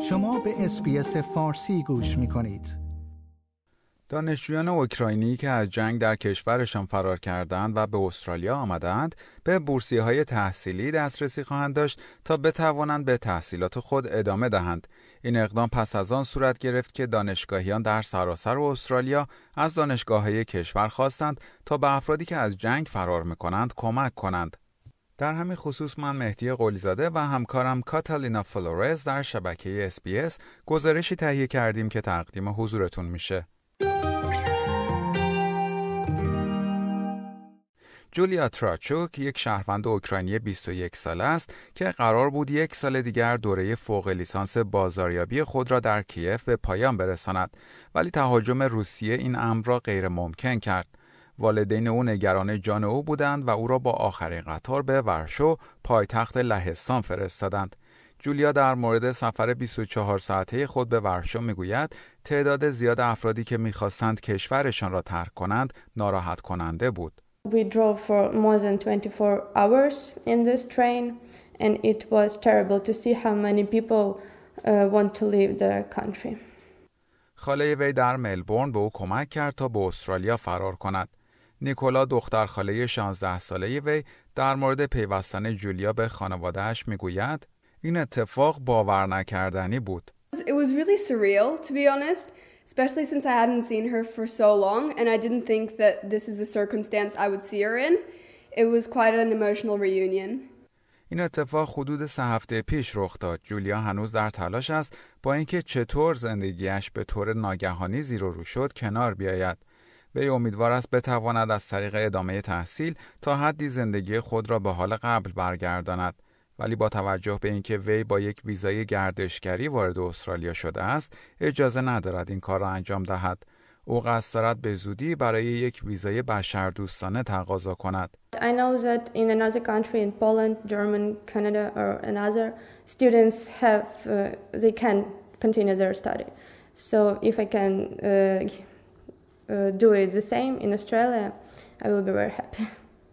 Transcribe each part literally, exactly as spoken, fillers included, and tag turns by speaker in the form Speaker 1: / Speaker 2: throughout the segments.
Speaker 1: شما به اس‌بی‌اس فارسی گوش می‌کنید.
Speaker 2: دانشجویان اوکراینی که از جنگ در کشورشان فرار کردند و به استرالیا آمدند، به بورسیه‌های تحصیلی دسترسی خواهند داشت تا بتوانند به تحصیلات خود ادامه دهند. این اقدام پس از آن صورت گرفت که دانشگاهیان در سراسر استرالیا از دانشگاه‌های کشور خواستند تا به افرادی که از جنگ فرار می‌کنند کمک کنند. در همین خصوص من مهدی قلی‌زاده و همکارم کاتالینا فلورز در شبکه اس بی اس گزارشی تهیه کردیم که تقدیم حضورتون میشه. جولیا تراچوک یک شهروند اوکراینی بیست و یک ساله است که قرار بود یک سال دیگر دوره فوق لیسانس بازاریابی خود را در کیف به پایان برساند، ولی تهاجم روسیه این امر را غیر ممکن کرد. والدین او نگران جان او بودند و او را با آخرین قطار به ورشو، پایتخت لهستان فرستادند. جولیا در مورد سفر بیست و چهار ساعته خود به ورشو میگوید تعداد زیاد افرادی که میخواستند کشورشان را ترک کنند ناراحت کننده بود.
Speaker 3: We drove for more than twenty-four hours in this train and it was terrible to see how many people uh, want to leave the country.
Speaker 2: خاله وی در ملبورن به او کمک کرد تا به استرالیا فرار کند. نیکولا دختر خاله شانزده ساله وی در مورد پیوستن جولیا به خانواده‌اش میگوید این اتفاق باور نکردنی بود.
Speaker 4: It was really surreal, to be honest, especially since I hadn't seen her for so long and I didn't think that this is the circumstance I would see her in. It was quite an emotional reunion.
Speaker 2: این اتفاق حدود سه هفته پیش رخ داد. جولیا هنوز در تلاش است با اینکه چطور زندگیش به طور ناگهانی زیر و رو شد کنار بیاید. وی امیدوار است بتواند از طریق ادامه تحصیل تا حدی زندگی خود را به حال قبل برگرداند. ولی با توجه به اینکه وی با یک ویزای گردشگری وارد استرالیا شده است، اجازه ندارد این کار را انجام دهد. او قصد دارد به زودی برای یک ویزای بشردوستانه تقاضا کند.
Speaker 3: I know that in another country, in Poland, Germany, Canada or another, students have uh, they can continue their study. So if I can uh, uh, do it the same in Australia, I will be very happy.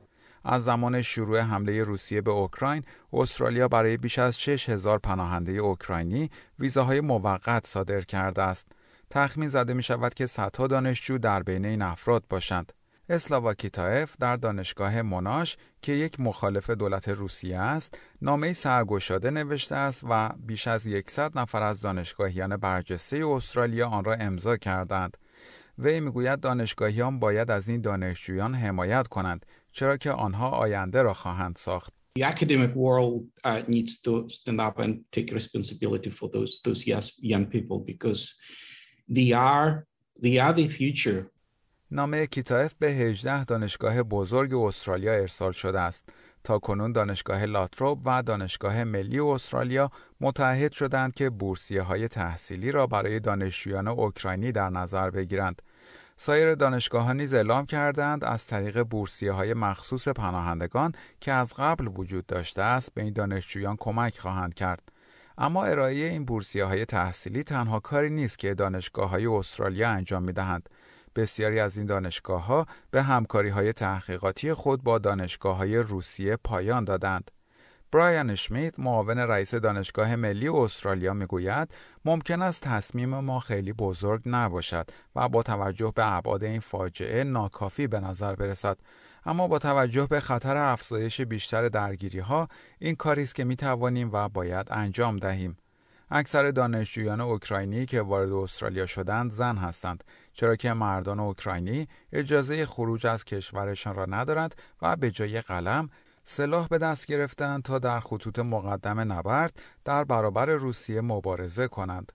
Speaker 2: از زمان شروع حمله روسیه به اوکراین، استرالیا برای بیش از شش هزار پناهنده اوکراینی ویزاهای موقت صادر کرده است. تخمین زده می شود که صدها دانشجو در بین این افراد باشند. اسلاوا کیتایف در دانشگاه موناش که یک مخالف دولت روسیه است، نامه‌ای سرگشاده نوشته است و بیش از صد نفر از دانشگاهیان برجسته استرالیا آن را امضا کردند. وی میگوید دانشگاهیان باید از این دانشجویان حمایت کنند، چرا که آنها آینده را خواهند ساخت.
Speaker 5: The academic world uh, needs to stand up and take responsibility for those those young people because they are they are the future.
Speaker 2: نامه کیتایف به هجده دانشگاه بزرگ استرالیا ارسال شده است. تا کنون دانشگاه لاتروب و دانشگاه ملی استرالیا متحد شدند که بورسیه‌های تحصیلی را برای دانشجویان اوکراینی در نظر بگیرند. سایر دانشگاه‌ها نیز اعلام کردند از طریق بورسیه‌های مخصوص پناهندگان که از قبل وجود داشته است به این دانشجویان کمک خواهند کرد. اما ارائه این بورسیه‌های تحصیلی تنها کاری نیست که دانشگاه‌های استرالیا انجام می‌دهند. بسیاری از این دانشگاه‌ها به همکاری‌های تحقیقاتی خود با دانشگاه‌های روسیه پایان دادند. برایان اشمیت، معاون رئیس دانشگاه ملی استرالیا میگوید ممکن است تصمیم ما خیلی بزرگ نباشد و با توجه به ابعاد این فاجعه ناکافی به نظر برسد، اما با توجه به خطر افزایش بیشتر درگیری‌ها این کاری است که می‌توانیم و باید انجام دهیم. اکثر دانشجویان اوکراینی که وارد استرالیا شدند زن هستند، چرا که مردان اوکراینی اجازه خروج از کشورشان را ندارند و به جای قلم سلاح به دست گرفتند تا در خطوط مقدم نبرد در برابر روسیه مبارزه کنند.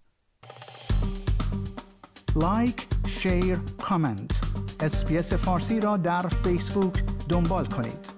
Speaker 1: لایک، شیر، کامنت. اس‌بی‌اس فارسی را در فیسبوک دنبال کنید.